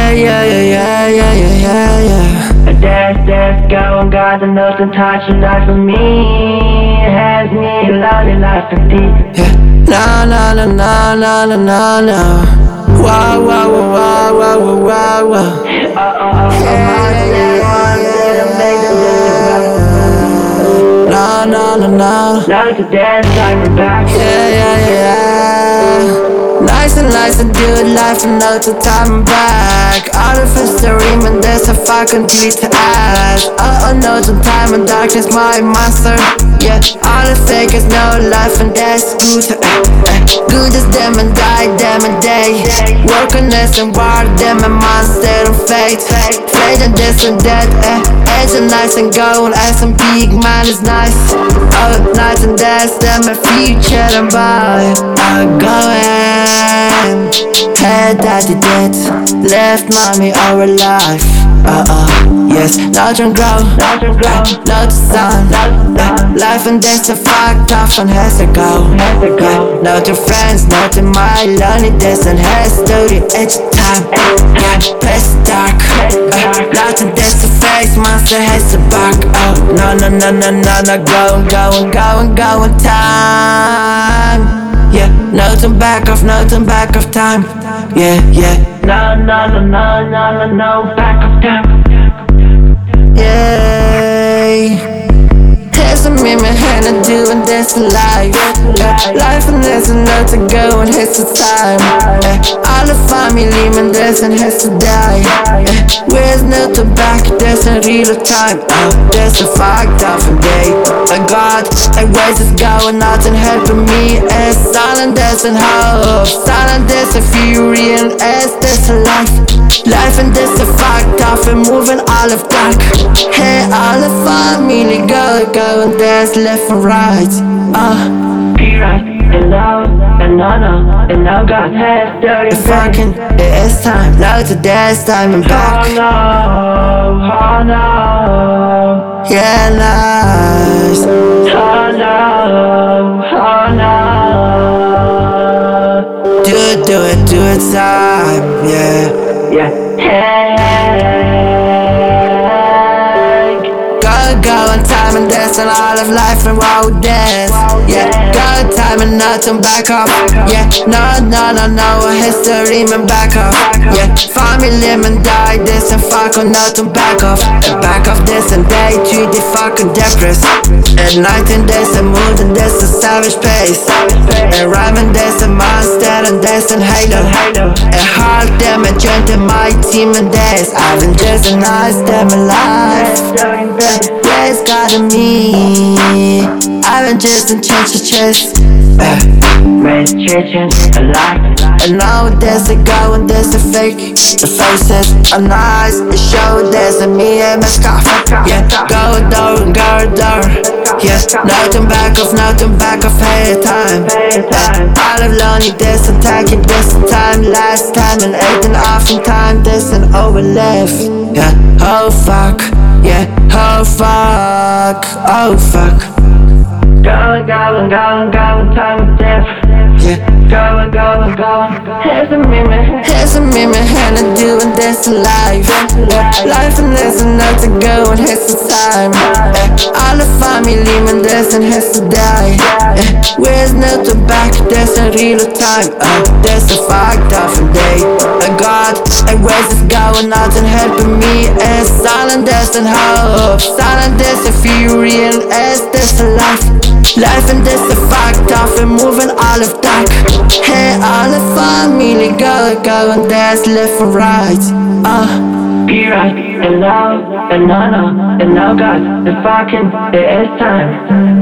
yeah, yeah, yeah, yeah, yeah, yeah. That's going, got nothing touching life for me. Has me lonely life for deep. Yeah, no, no, no, no, no, no, no, no. Wow, wow, wow, wow, wow, wow, wow. No, no, no, no. Now to dance, I'm back. Yeah, yeah, yeah. Nice and good life and no to time back. All of history, man, there's a fucking delete to ask. No to time and darkness, my monster. Yeah, all the fake is no life and that's good. Good as them and die, them and day. Working this and war, them and monster and fate. Fate and this and that, edge and nice and gold, as some big man is nice. All night and that's them and future and by. I'm going. Head daddy dead, left mommy all alive. Yes, children grow, no to sun. Life and death's a fucked off and has to go. No to friends, no to my loneliness and has to the edge of time. Press dark, not to death's a face, monster has to bark. Oh, no, no, no, no, no, no, going time. Yeah, no turn back off time. Yeah, yeah. No, back of time. Yeah. Here's a me, my hand to do and that's life. Life and there's enough to go and here's the time. All the family, man, there's and has to die. Where's no to back, there's a real time. There's a fucked off day. God, ways is going out and helping me. As silent as and hope, silent as a fury and as there's a life. Life and this a fucked off and moving all of dark. Hey, all the family go and there's left and right. Be right and love and no, and now God has dirty. If fucking it is time, now to dance time and back. Oh no. Yeah, nice. Oh no. Do it time, yeah. Go and time and dance and all of life and road dance. Yeah, go time and nothing back up. Yeah, no, history man back up. Yeah, family man die this and fuck on nothing back off. And back off this and day to the fucking depressed. At night and there's a mood and there's a savage pace. And rhyming there's a monster and there's a halo. And hard them and joined in my team and days. I've been just a nice them alive. Yeah, it's gotta me. I've been just in chest. Registration alive. And now there's a go and there's a fake. The faces are nice. The show there's a me and my scarf. Yeah, go door. Yeah, nothing back off, hey time. All of lonely, there's a tagging, there's a time. Last time and 8 and often time, there's an overleft. Yeah, oh fuck. Yeah, oh fuck. Going, time of death. Yeah. Going. Here's a me, my hand to do and that's life. Life and there's enough to go and here's the time. All the family, man, there's and has to die. Where's no to back, there's a real time. There's a fucked off day. God, ways is going out and helping me. As silent as and hope, silent as a fury and as there's a life. Life and this a fucked off and moving all of dark. Hey, all the family go and there's left and right. Be right and love and no, and now God, the fucking it is time.